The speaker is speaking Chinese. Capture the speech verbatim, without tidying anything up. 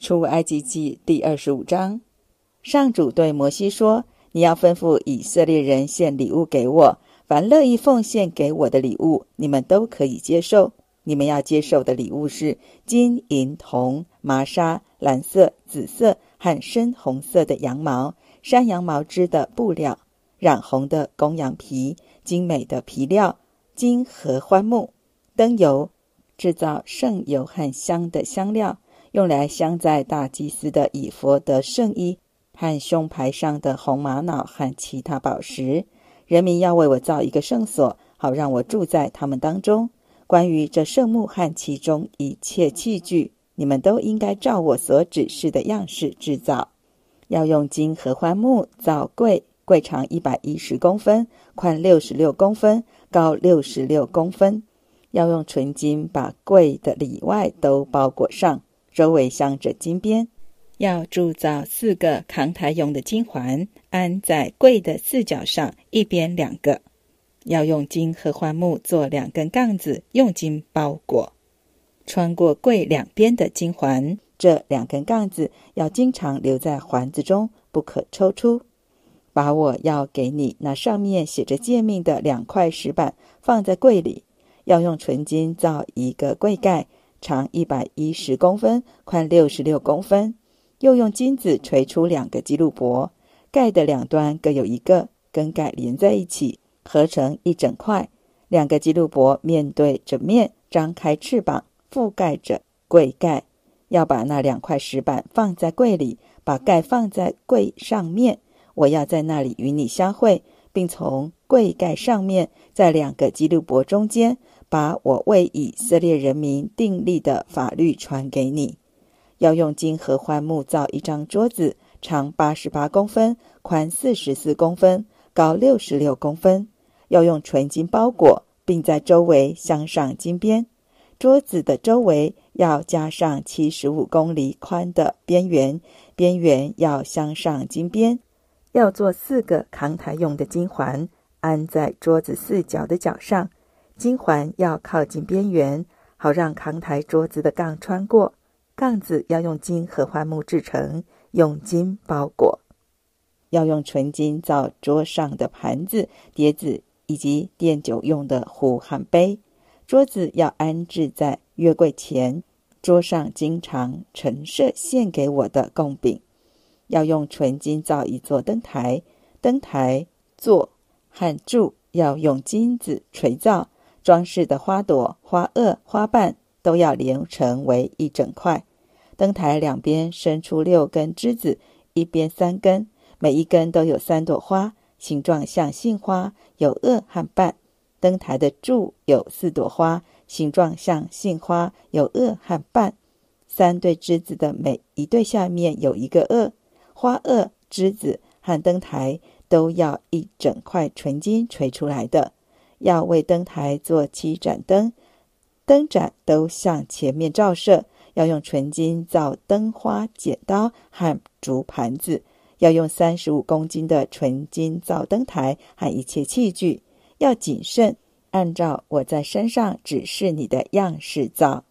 出埃及记第二十五章，上主对摩西说，你要吩咐以色列人献礼物给我，凡乐意奉献给我的礼物，你们都可以接受。你们要接受的礼物是金银铜麻纱蓝色紫色和深红色的羊毛，山羊毛织的布料，染红的公羊皮，精美的皮料，金合欢木，灯油，制造圣油和香的香料，用来镶在大祭司的以弗得圣衣和胸牌上的红玛瑙和其他宝石。人民要为我造一个圣所，好让我住在他们当中。关于这圣幕和其中一切器具，你们都应该照我所指示的样式制造。要用金合欢木造柜，柜长一百一十公分，宽六十六公分，高六十六公分。要用纯金把柜的里外都包裹上，周围镶着金边。要铸造四个扛台用的金环，安在柜的四角上，一边两个。要用金合欢木做两根杠子，用金包裹。穿过柜两边的金环，这两根杠子要经常留在环子中，不可抽出。把我要给你那上面写着诫命的两块石板放在柜里。要用纯金造一个柜盖，长一百一十公分，宽六十六公分。又用金子锤出两个基路伯，盖的两端各有一个，跟盖连在一起，合成一整块。两个基路伯面对着面，张开翅膀，覆盖着柜盖。要把那两块石板放在柜里，把盖放在柜上面。我要在那里与你相会，并从柜盖上面，在两个基路伯中间，把我为以色列人民订立的法律传给你。要用金合欢木造一张桌子，长八十八公分，宽四十四公分，高六十六公分。要用纯金包裹，并在周围镶上金边。桌子的周围要加上七十五公厘宽的边缘，边缘要镶上金边。要做四个扛台用的金环，安在桌子四角的角上。金环要靠近边缘，好让扛台桌子的杠穿过。杠子要用金合欢木制成，用金包裹。要用纯金造桌上的盘子、碟子以及奠酒用的壶和杯。桌子要安置在约柜前，桌上经常陈设献给我的供饼。要用纯金造一座灯台，灯台座和柱要用金子锤造，装饰的花朵、花萼、花瓣都要连成为一整块。灯台两边伸出六根枝子，一边三根，每一根都有三朵花，形状像杏花，有萼和瓣。灯台的柱有四朵花，形状像杏花，有萼和瓣。三对枝子的每一对下面有一个萼。花萼、枝子和灯台都要一整块纯金锤出来的。要为灯台做七盏灯，灯盏都向前面照射。要用纯金造灯花剪刀和竹盘子。要用三十五公斤的纯金造灯台和一切器具。要谨慎，按照我在身上指示你的样式造。